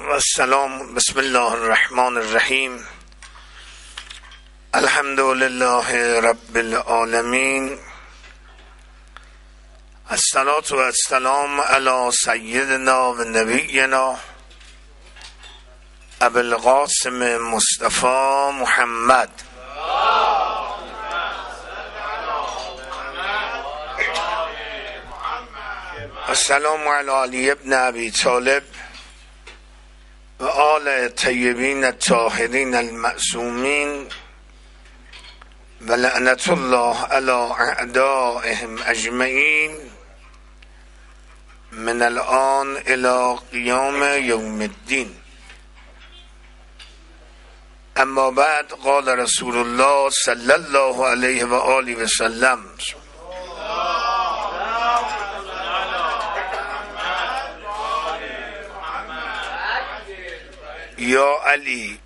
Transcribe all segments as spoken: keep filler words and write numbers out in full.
و السلام. بسم الله الرحمن الرحیم. الحمد لله رب العالمین. الصلاة و السلام علی سیدنا و نبینا ابی القاسم مصطفی محمد. السلام علی علی ابن ابی طالب و آل طیبین الطاهرین المعصومین و لعنت الله علی اعدائهم اجمعین من الان الی قیام یوم الدین. اما بعد، قال رسول الله صلی الله علیه و آله و سلم: یا علی،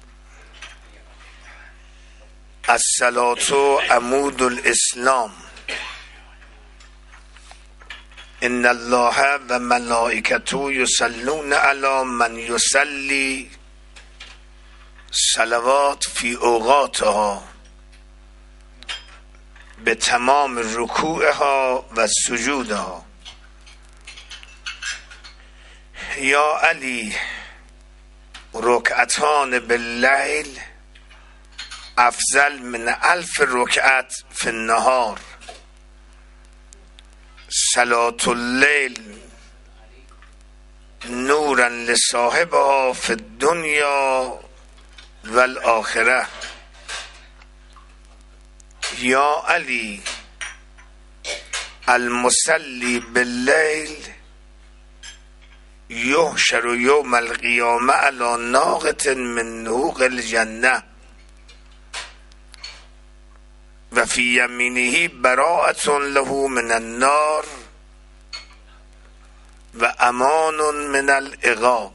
الصلاة عمود الاسلام، ان الله و ملائکته یصلون علی من یصلی صلوات فی اوقاتها به تمام رکوعها و سجودها. یا علی، رکعتان باللیل افضل من الف رکعت فی النهار. صلاة اللیل نورا لصاحبها فی الدنیا والآخرة. یا علی، المصلی باللیل یحشر یوم القیامة علی ناقة من نوق الجنة و فی یمینه براءة له من النار و امان من العقاب.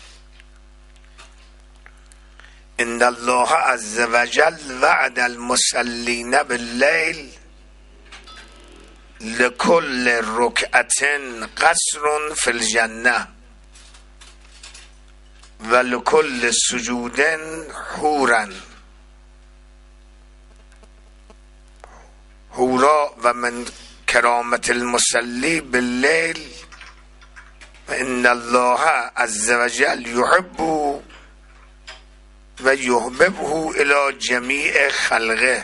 ان الله عز وجل وعد المصلین باللیل لكل رکعة قصر فی الجنة و لكل سجود حورا. حورا و من کرامت المصلی باللیل و ان الله عز وجل يحب و یحببه الى جمیع خلقه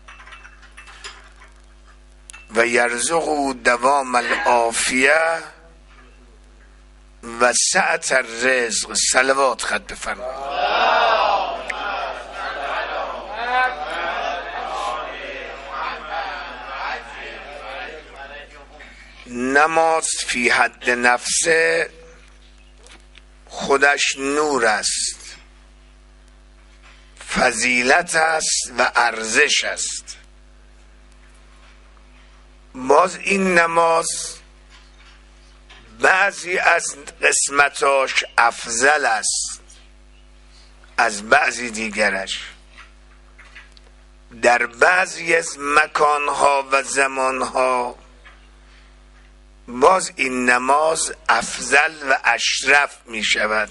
و یرزق دوام العافیه و سعة الرزق. صلوات خط بفرمایید. نماز فی حد نفسه خودش نور است، فضیلت است و ارزش است. باز این نماز بعضی از قسمتاش افضل است از بعضی دیگرش. در بعضی از مکانها و زمانها باز این نماز افضل و اشرف می شود.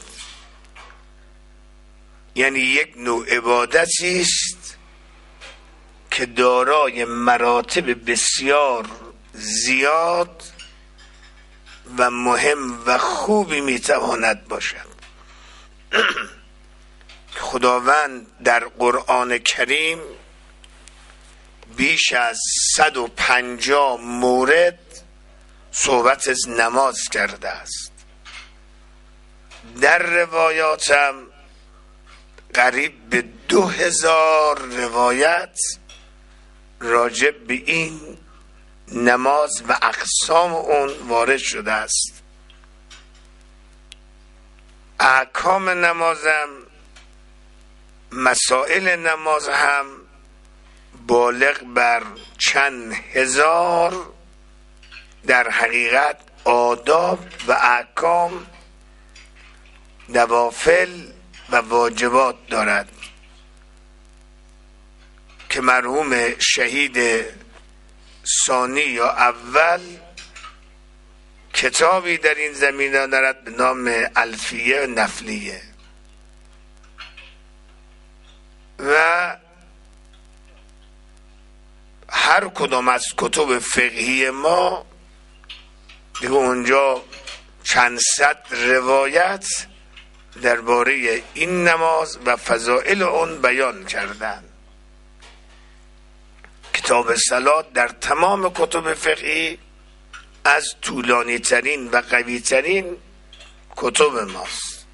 یعنی یک نوع عبادتی است که دارای مراتب بسیار زیاد و مهم و خوبی میتواند باشد. خداوند در قرآن کریم بیش از صد و پنجاه مورد صحبت از نماز کرده است. در روایاتم قریب به دو هزار روایت راجع به این نماز و اقسام اون وارد شده است. احکام نمازم، مسائل نماز هم بالغ بر چند هزار در حقیقت آداب و احکام، نوافل و واجبات دارد که مرحوم شهید ثانی یا اول کتابی در این زمینه دارد به نام الفیه نفلیه. و هر کدام از کتب فقهی ما دیگه اونجا چند صد روایت درباره این نماز و فضائل اون بیان کردن. کتاب صلات در تمام کتب فقهی از طولانی ترین و قوی ترین کتب ماست.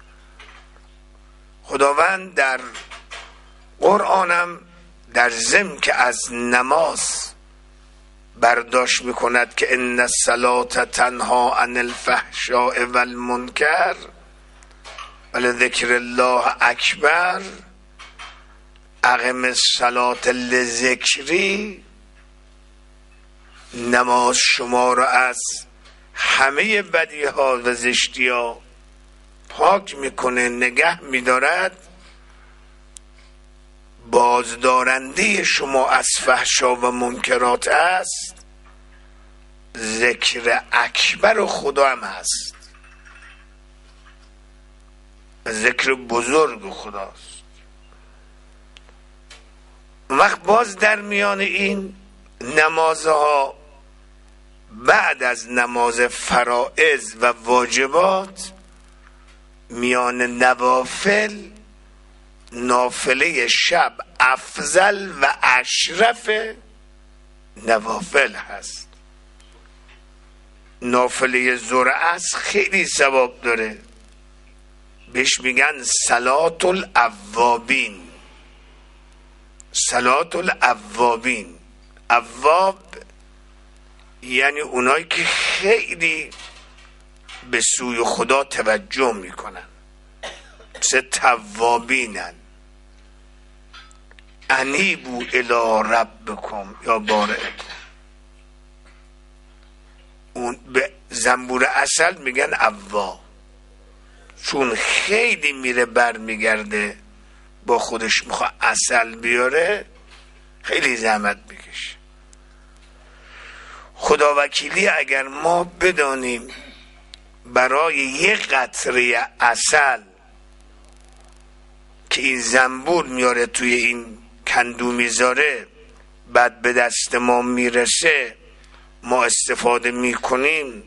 خداوند در قرآنم در ضمن که از نماز برداشت میکند که ان الصلاة تنها عن الفحشاء والمنکر ولذکر الله اکبر اقم الصلاة لذکری، نماز شما را از همه بدی ها و زشتی ها پاک میکنه، نگه میدارد، بازدارنده شما از فحشا و منکرات است، ذکر اکبر خدا هم هست، ذکر بزرگ خداست. وقت باز در میان این نمازها بعد از نماز فرائض و واجبات میان نوافل نافله شب افضل و اشرف نوافل هست. نافله ظهر عصر خیلی ثواب داره، بهش میگن صلات الاوابین. صلات الاوابین، اواب یعنی اونایی که خیلی به سوی خدا توجه میکنن، مثل توابینن. انیبوا الی ربکم یا بارئکم. اون به زنبور عسل میگن اواب، چون خیلی میره بر میگرده با خودش میخواد عسل بیاره، خیلی زحمت میکشه. خدا وکیلی اگر ما بدانیم برای یک قطره عسل که این زنبور میاره توی این کندو میذاره بعد به دست ما میرسه ما استفاده میکنیم،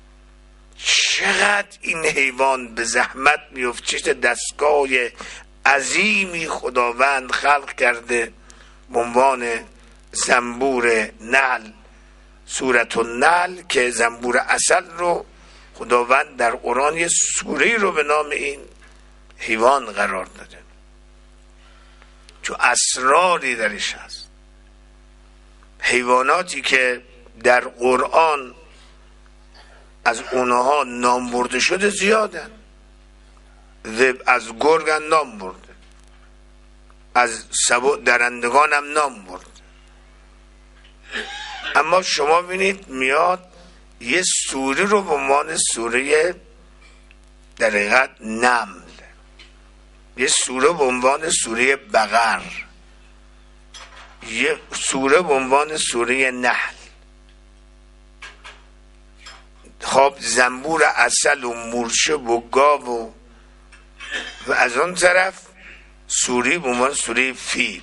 چقدر این حیوان به زحمت میفته، چه دستگاه عظیمی خداوند خلق کرده به عنوان زنبور نحل، سورة النحل، که زنبور عسل رو خداوند در قرآن یه سوره رو به نام این حیوان قرار داده، چون اسراری درش هست. حیواناتی که در قرآن از اونها نام برده شده زیادن. ذئب از گرگ هم نام برده، از سبع درندگان هم نام برده. اما شما ببینید میاد یه سوره رو به عنوان سوره در حقیقت نمل، یه سوره به عنوان سوره بقر، یه سوره به عنوان سوره نحل. خب زنبور عسل و مورچه و گاو و و از اون طرف سوره به عنوان سوره فیل.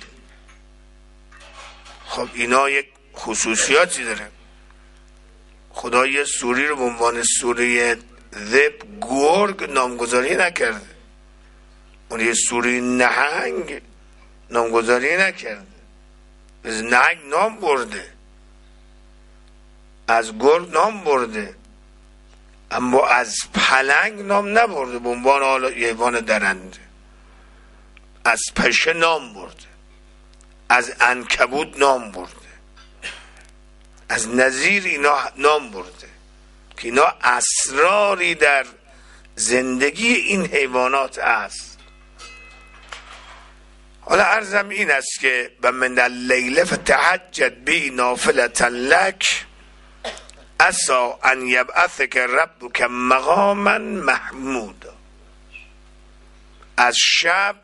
خب اینا یک خصوصیاتی داره. خدا یه سوره رو به عنوان سوره ذئب گرگ نامگذاری نکرده، اون یه سوره نهنگ نامگذاری نکرده. از نهنگ نام برده، از گرگ نام برده، اما از پلنگ نام نبرده به عنوان حالا حیوان درنده. از پشه نام برده، از عنکبوت نام برده، از نذیر اینا نام برده، که اینا اسراری در زندگی این حیوانات است. حالا عرضم این است که و من اللیل فتهجد به نافلة لک عسى ان یبعثک ربک مقاما محمودا. از شب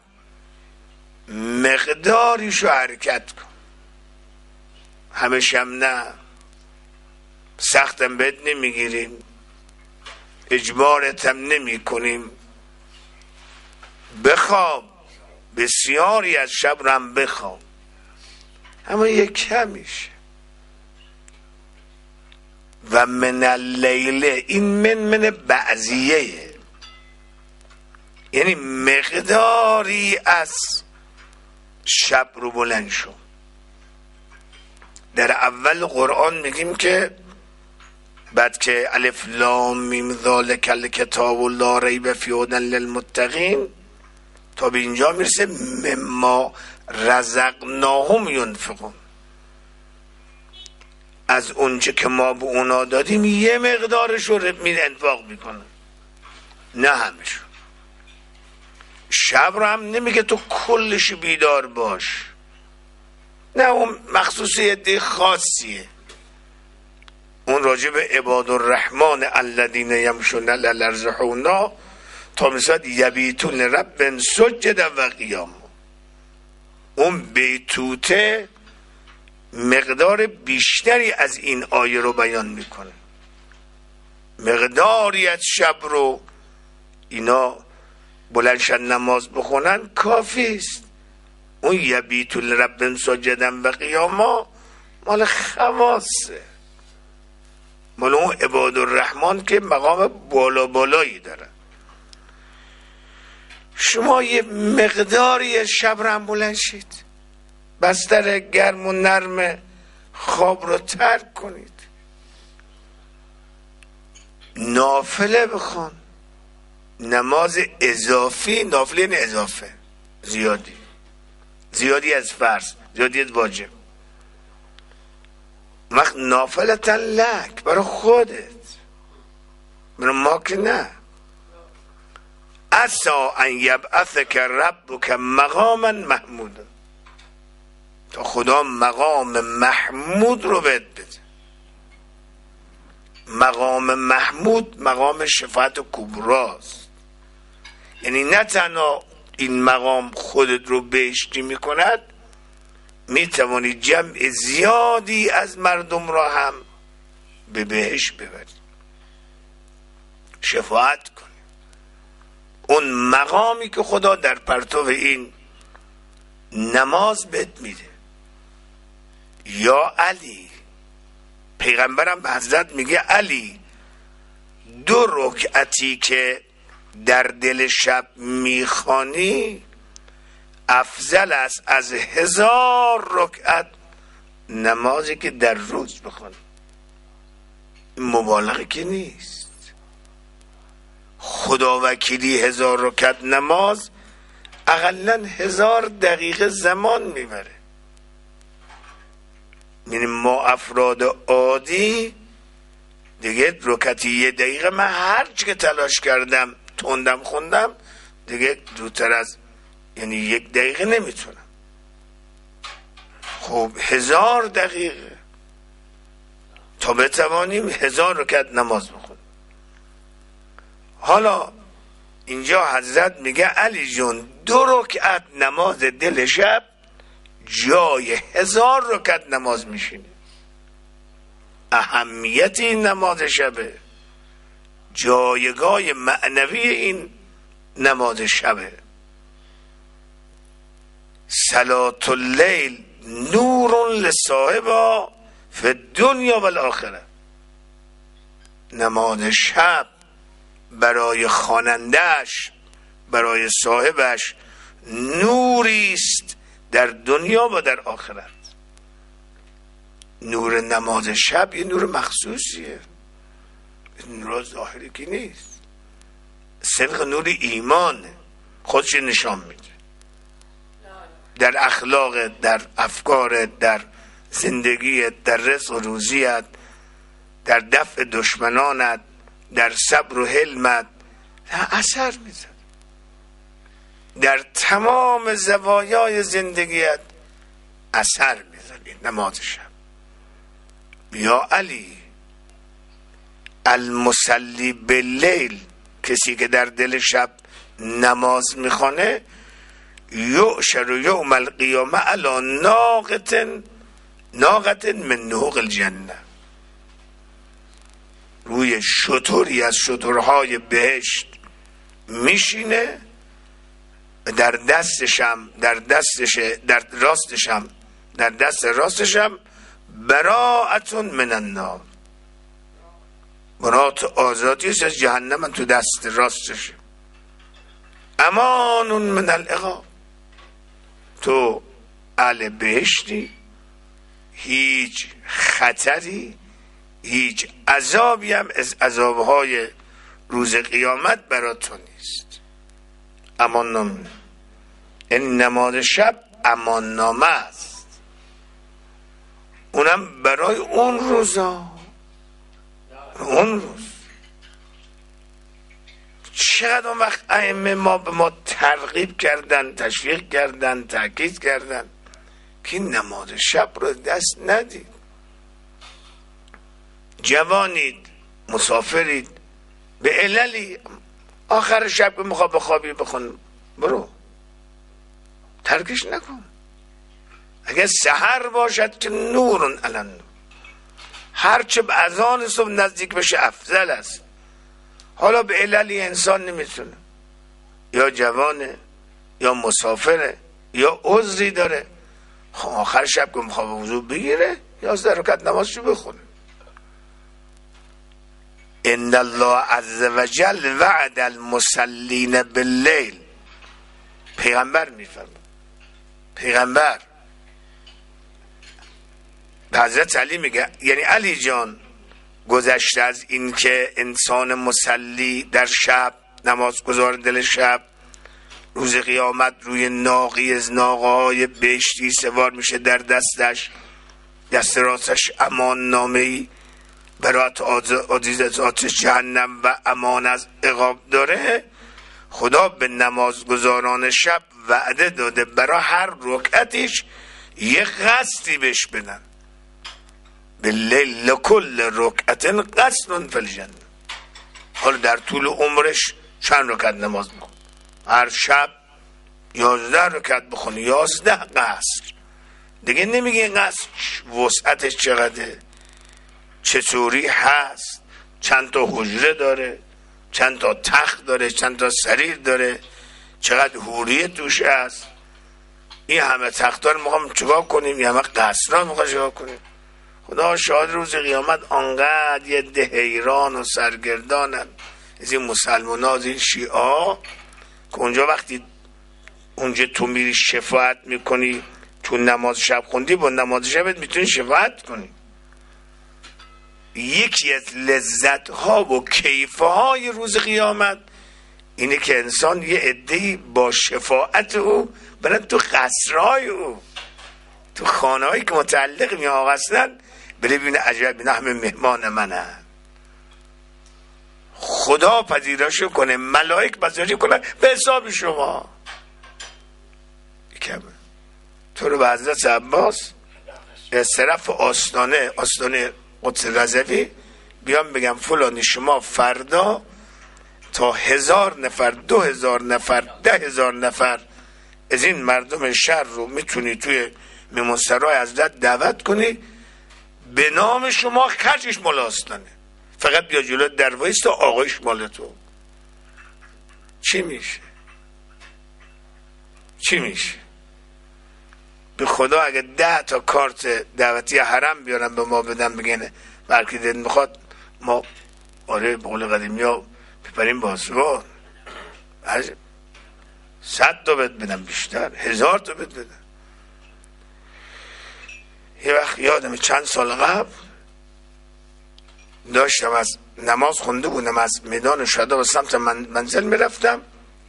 مقداریشو حرکت کن، همه شب نه، سختم بهت نمیگیریم، اجبارتم نمی کنیم، بخواب بسیاری از شب رم بخواب، اما یک کمیشه. و من اللیل، این من من بعضیه، یعنی مقداری از شب رو بلند شو. در اول قرآن میگیم که بعد که الف لام میم ذالک الکتاب لا ریب فیه هدی للمتقین تا به اینجا میرسه مما رزقناهم ینفقون، از اونچه که ما به اونا دادیم یه مقدارش رو می انفاق میکنن، نه همشون. شب رو هم نمیگه تو کلش بیدار باش، نه، اون مخصوص عده خاصیه. اون راجع به عباد الرحمن الذین یمشون علی الارض حونا تا مثلا یبیتون رب سجدا و قیاما، اون بیتوته مقدار بیشتری از این آیه رو بیان میکنه. مقداری از شب رو اینا بلندشن نماز بخونن کافی است. اون یبیتون رب سجدا و قیاما مال خواسته، مال اون عباد الرحمن که مقام بالا بالایی داره. شما یه مقداری شب رو هم بلند شید، بستر گرم و نرم خواب رو ترک کنید، نافله بخوان، نماز اضافی، نافله این اضافه زیادی، زیادی از فرض، زیادی از واجب، وقت نافلتا لک، برای خودت، برای ما که نه. عسا ان یبعثک ربک مقاما محمودا، تا خدا مقام محمود رو بهت بده. مقام محمود مقام شفاعت کبراست، یعنی نه تنها این مقام خودت رو بهشتی میکند، میتوانی جمع زیادی از مردم را هم به بهشت ببری، شفاعت کنی. اون مقامی که خدا در پرتو این نماز بهت میده. یا علی، پیغمبرم به حضرت میگه علی دو رکعتی که در دل شب میخوانی افضل است از هزار رکعت نمازی که در روز بخوانی. این مبالغه که نیست. خدا وکیلی هزار رکعت نماز اقلا هزار دقیقه زمان میبره. یعنی ما افراد عادی دیگه رکعتی یه دقیقه، من هر چی که تلاش کردم تندم خوندم دیگه دوتر از یعنی یک دقیقه نمیتونم. خب هزار دقیقه تا بتوانیم هزار رکعت نماز بخونیم. حالا اینجا حضرت میگه علی جون دو رکعت نماز دل شب جای هزار رکعت نماز میشینه. اهمیت این نماز شبه، جایگاه معنوی این نماز شبه. صلاة اللیل نور لصاحبها فی الدنیا و الاخره. نماز شب برای خواننده‌اش، برای صاحبش نوری است در دنیا و در آخرت. نور نماز شب یه نور مخصوصیه، نور ظاهری که نیست، صدق نور ایمان خودش نشان میده در اخلاق، در افکار، در زندگیت، در رزق و روزیت، در دفع دشمنانت، در صبر و حلمت اثر میزد، در تمام زوایای زندگیت اثر میزد این نماز شب. یا علی المصلی باللیل، کسی که در دل شب نماز میخوانه یعشر یوم القیامه علی ناقة ناقة من نوق الجنه، روی شتری از شترهای بهشت میشینه، در دستشم در دستش در راستشم در دست راستشم براءتون من النار، برات آزادی است از جهنم تو دست راستش، امان من العقاب، تو اهل بهشتی، هیچ خطری هیچ عذابی هم از عذابهای روز قیامت برات تو نیست. امان نامه، این نماز شب امان نامه است، اونم برای اون روزا، اون روز. چقدر اون وقت ائمه ما به ما ترغیب کردن، تشویق کردن، تاکید کردن که این نماز شب رو دست ندید. جوانید، مسافرید، به عللی آخر شب که میخواد بخوابی بخون، برو ترکش نکن. اگر سحر باشد که نورن علن نور، هرچه به اذان صبح نزدیک بشه افضل است. حالا به عللی انسان نمیتونه، یا جوانه یا مسافره یا عذری داره، خب آخر شب که میخواد وضو بگیره یازده رکعت نمازشو بخونه. ان الله عز وجل وعد المصلین باللیل، پیغمبر میفرماید، پیغمبر به حضرت علی میگه، یعنی علی جان گذشته از این که انسان مسلی در شب، نماز گزار دل شب، روز قیامت روی ناقی از ناقه‌های بهشتی سوار میشه، در دستش دست راستش امان نامه‌ای برات عزیز از آتش جهنم و امان از عقاب داره. خدا به نماز گزاران شب وعده داده برای هر رکعتش یه قصدی بهش بدن. باللیل لکل رکعت قصد فی الجنه. حالا در طول عمرش چند رکعت نماز بخون؟ هر شب یازده رکعت بخون، یازده قصر. دیگه نمیگه این قصر وسعتش چقدره، چطوری هست، چند تا حجره داره، چند تا تخت داره، چند تا سریر داره، چقدر حوریه توش هست. این همه تختار میخوام چیکار کنیم؟ این همه قصرها میخوام چیکار کنیم؟ خدا شاهد روز قیامت آنقدر یه ده حیران و سرگردانن از این مسلمان ها، از این شیعه ها، که اونجا وقتی اونجا تو میری شفاعت میکنی، تو نماز شب خوندی، با نماز شبت میتونی شفاعت کنی. یکی از لذت ها و کیف های روز قیامت اینه که انسان یه عده‌ای با شفاعت او برن تو قصرهای او، تو خانه هایی که متعلق می آقا هستن، بره ببینه عجب اینا همه مهمان منن. خدا پذیراشو کنه، ملائک پذیراشو کنه به حساب شما. کم تو رو به حضرت عباس از طرف آستانه آستانه قدس رضوی بیام بگم فلانی شما فردا تا هزار نفر، دو هزار نفر، ده هزار نفر از این مردم شهر رو میتونی توی میمونسرای حضرت دعوت کنی، به نام شما خرجش مال آستانه، فقط بیا جلو در وایست تا آقایش مال تو. چی میشه؟ چی میشه؟ به خدا اگه ده تا کارت دعوتی حرم بیارن به ما بدن، بگن برکی دید میخواد، ما آره به قول قدیمی ها بپریم باسوان، صد تا بد بدن، بیشتر هزار تا بد بدن. یه وقت یادم چند سال قبل داشتم از نماز خونده بودم، از میدان شهدا به سمت من منزل میرفتم،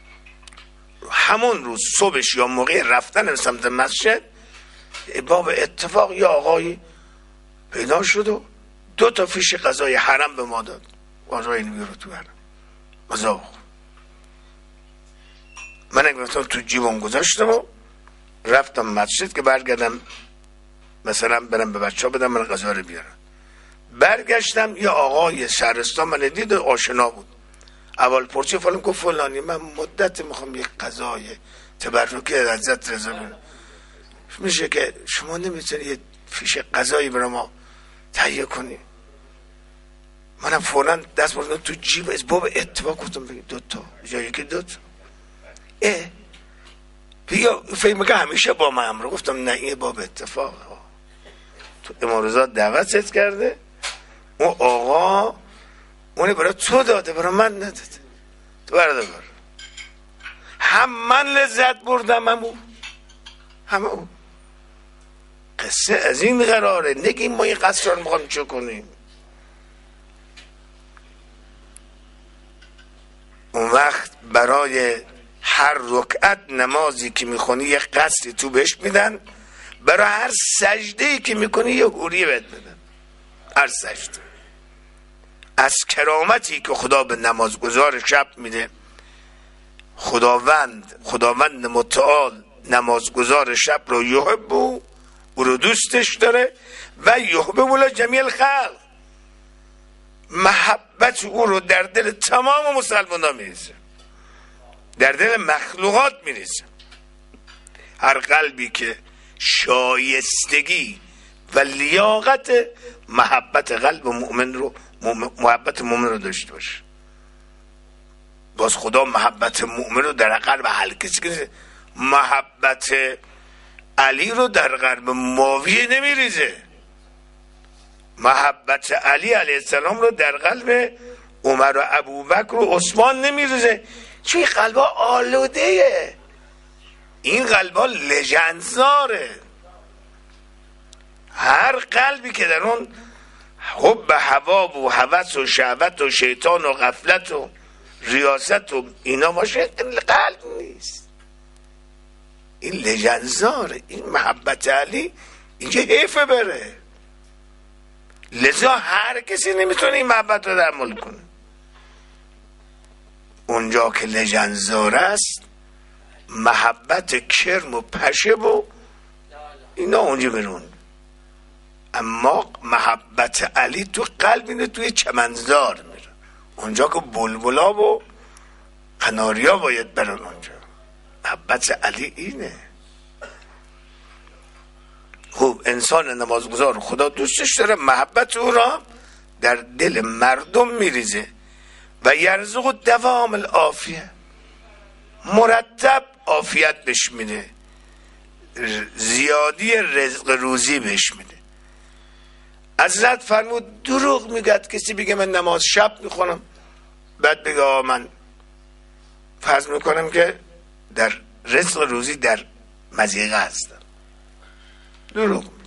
همون روز صبحش یا موقع رفتن به سمت مسجد باب اتفاق یا آقایی پیدا شد و دو تا فیش غذای حرم به ما داد. آقا اینو بیارو تو حرم غذا بخور. من گفتم تو جیبم گذاشتم و رفتم مسجد که برگردم مثلا برم به بچه ها بدم من غذا رو بیارم. برگشتم یه آقای شهرستان من دید و آشنا بود. اول پرچه فلان گفت فلانی من مدت میخوام یک غذای تبرکی از حضرت رضا بیارم، میشه که شما نمیتونی یه فیش غذایی برای ما تهیه کنی؟ منم فوراً دست بردم تو جیب از باب اتفاق گفتم بگید دو تا جایی که دو تا اه بیا فکر میگه همیشه با من همراه. گفتم نه، این باب اتفاق تو امارزاد دعوتت کرده، اون آقا اونه برای تو داده، برای من نداده. تو برده بر هم من لذت بردم هم اون هم اون. قصه از این قراره، نگیم ما این قصر رو میخوام چه کنیم. اون وقت برای هر رکعت نمازی که میخونی یه قصری تو بهش میدن، برای هر سجده‌ای که میکنی یه حوریه بهت میدن. هر سجده از کرامتی که خدا به نمازگزار شب میده. خداوند خداوند متعال نمازگزار شب رو یحب، او رو دوستش داره، و یحب ولا جمیع الخلق، محبت او رو در دل تمام مسلمانان میریزه، در دل مخلوقات میریزه. هر قلبی که شایستگی و لیاقت محبت قلب مؤمن رو محبت مؤمن رو داشته باشه. باز خدا محبت مؤمن رو در قلب هر کسی که محبت علی رو در قلب معاویه نمیریزه، محبت علی علیه السلام رو در قلب عمر و ابوبکر و عثمان نمیریزه. چون این قلبا آلوده، این قلبا لجنزاره. هر قلبی که در اون حب هوا و هوس و شهوت و شیطان و غفلت و ریاست و اینا باشه، این قلب نیست، این لجنزاره. این محبت علی اینجا حیفه بره، لذا هر کسی نمیتونه این محبت رو تحمل کنه. اونجا که لجنزار است، محبت کرم و پشه و اینا اونجا برون. اما محبت علی تو قلب اینه، توی چمنزار میره، اونجا که بلبلا و قناریا باید برن اونجا. محبت علی اینه. خوب، انسان نمازگزار خدا دوستش داره، محبت او را در دل مردم میریزه. و یرزق دوام العافیه، مرتب عافیت بهش میده، زیادی رزق روزی بهش میده. حضرت فرمود دروغ میگد کسی بگه من نماز شب میخونم، بعد بگه آه من فرض میکنم که در رزق روزی در مضیقه هستم. دروغ میگه.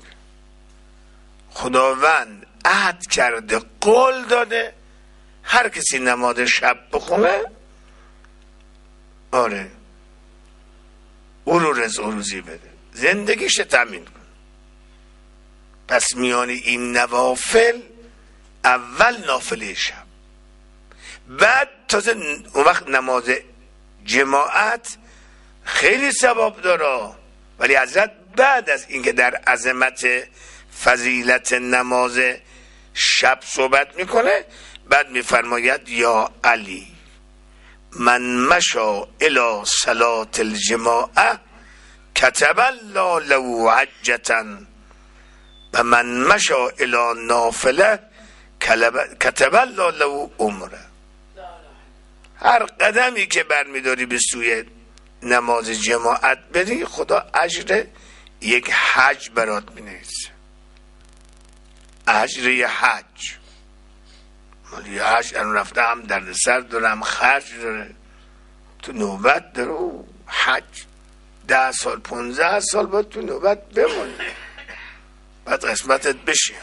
خداوند عهد کرده، قول داده هر کسی نماز شب بخونه، آره او رو رزق روزی بده، زندگیش تامین کن. پس میان این نوافل اول نافله شب، بعد تازه اون وقت نماز جماعت خیلی ثواب داره. ولی حضرت بعد از اینکه در عظمت فضیلت نماز شب صحبت میکنه، بعد میفرماید یا علی من مشا الی صلاة الجماعه کتب الله له حجة و من مشا الی نافله کتب الله له عمره. هر قدمی که برمیداری به سوی نماز جماعت بری، خدا اجر یک حج برات مینویسه، اجر یک حج. مالی حج ان رفته هم درد سر داره، هم خرج داره، تو نوبت داره. و حج ده سال پونزه سال باید تو نوبت بمونی، بعد قسمتت بشه.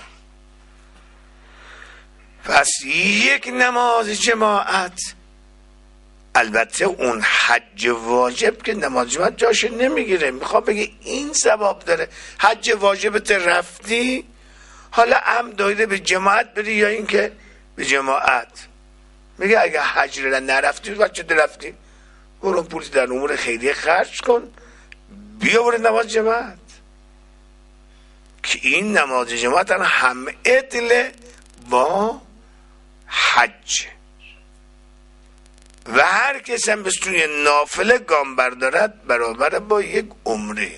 پس یک نماز جماعت، البته اون حج واجب که نماز جماعت جاش نمیگیره، میخواد بگه این ثواب داره. حج واجبت رفتی، حالا هم دایره به جماعت بری یا این که به جماعت. میگه اگه حج را نرفتی بچه رفتی، برو پولی در امور خیریه خرج کن، بیا برو نماز جماعت. که این نماز جماعت هم عدل با حج. و هر کس هم به سوی نافله گام بردارد برابر با یک عمره.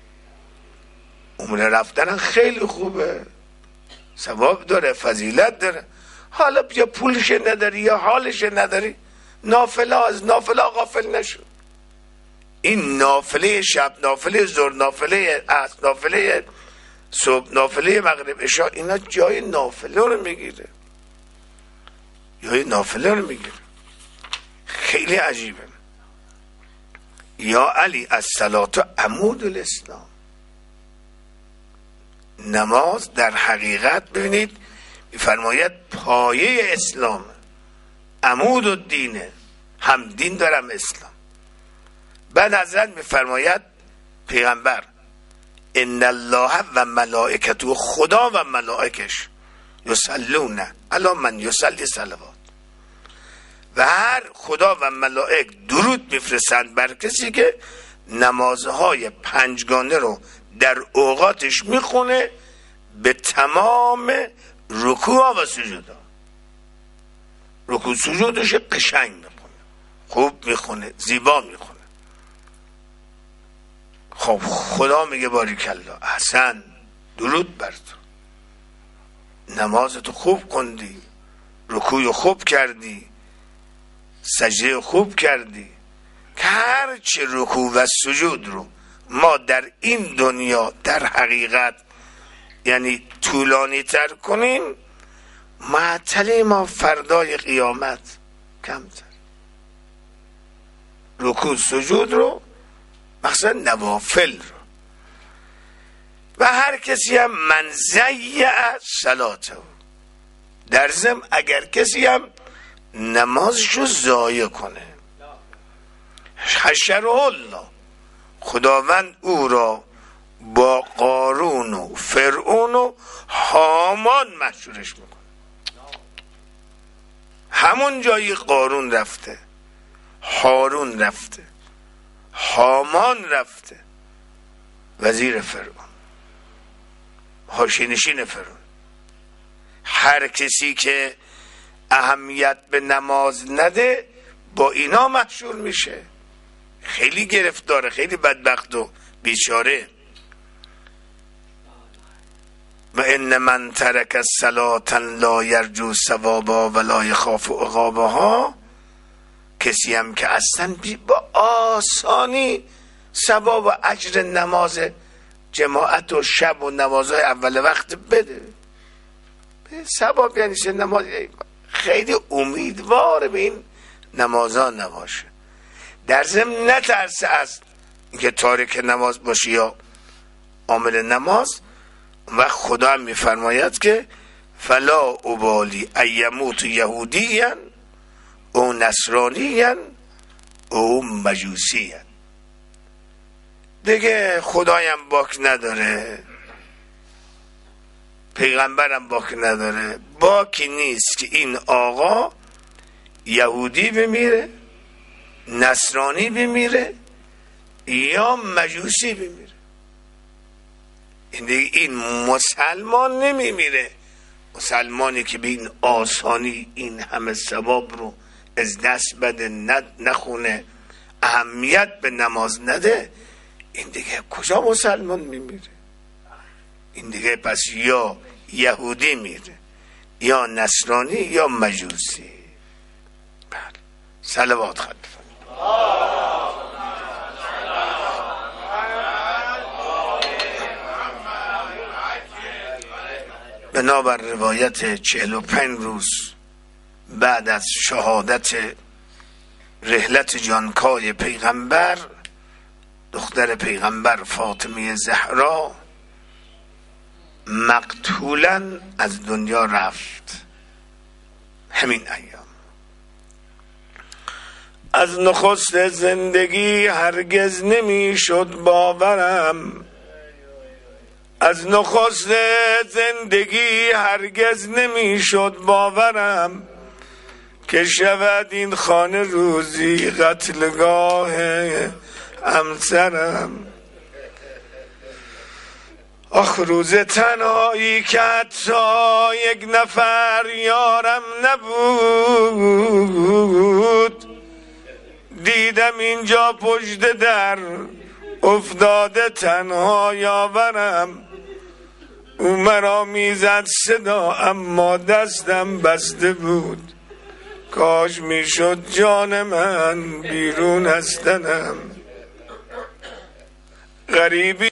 عمره رفتن خیلی خوبه، ثواب داره، فضیلت داره. حالا یا پولش نداری یا حالش نداری، نافله از نافله غافل نشو. این نافله شب، نافله ظهر، نافله عصر، نافله صبح، نافله مغرب، عشاء، اینا جای نافله رو میگیره، جای نافله رو میگیره. خیلی عجیبه. یا علی الصلاة عمود الاسلام. نماز در حقیقت ببینید میفرماید پایه اسلام، عمود الدینه، هم دین دارم اسلام. بعد حضرت میفرماید پیغمبر ان الله و ملائکته، خدا و ملائکش یصلون علی من یصلی صلوات، و هر خدا و ملائک درود میفرستند بر کسی که نمازهای پنجگانه رو در اوقاتش میخونه، به تمام رکوع و سجودا. رکوع سجودش قشنگ میخونه، خوب میخونه، زیبا میخونه. خب خدا میگه باریکالله، حسن، درود بر تو، نمازتو خوب خوندی، رکوع خوب کردی، سجده خوب کردی. که هر چه رکوع و سجود رو ما در این دنیا در حقیقت یعنی طولانی تر کنیم، معطل ما فردای قیامت کمتر. رکوع سجود رو مخصوصا نوافل رو. و هر کسی هم من ضیع صلاته، در ضمن اگر کسی هم نمازشو ضایع کنه، حشره الله، خداوند او را با قارون و فرعون و هامان محشورش میکنه. همون جایی قارون رفته، هارون رفته، هامان رفته، وزیر فرعون، حاشیه‌نشین فرعون. هر کسی که اهمیت به نماز نده با اینا محشور میشه. خیلی گرفتاره، خیلی بدبخت و بیچاره. و ان من ترک الصلاة لا یرجو ثوابا ولا یخاف عقابها، کسی هم که اصلا با آسانی ثواب و اجر نماز جماعت و شب و نمازهای اول وقت بده، ثواب یعنی چه؟ نماز خیلی امیدوار به این نمازها نباشه. در ضمن نترسه از اینکه تارک نماز باشی یا عامل نماز. و خدا هم میفرماید که فلا ابالی ایموت یهودیان او نصرانیان او مجوسیان. دیگه خدایم باک نداره، پیغمبرم باک نداره، باکی نیست که این آقا یهودی بمیره، نصرانی بمیره یا مجوسی بمیره. این دیگه این مسلمان نمیمیره. مسلمانی که به این آسانی این همه ثواب رو از دست بده، نخونه، اهمیت به نماز نده، این دیگه کجا مسلمان میمیره؟ این دیگه پس یا یهودی میره یا نصرانی یا مجوسی. بله، صلوات خواهد. بنابر روایت چهل و پنج روز بعد از شهادت رحلت جانکای پیغمبر، دختر پیغمبر فاطمه زهرا مقتولا از دنیا رفت. همین ایام از نخست زندگی هرگز نمی شد باورم، از نخست زندگی هرگز نمی شد باورم، که شود این خانه روزی قتلگاه همسرم. آخ روز تنهایی که حتی یک نفر یارم نبود، دیدم اینجا پشت در افتاده تنها یاورم. او مرا میزد صدا اما دستم بسته بود، کاش میشد جان من بیرون از تنم. غریبی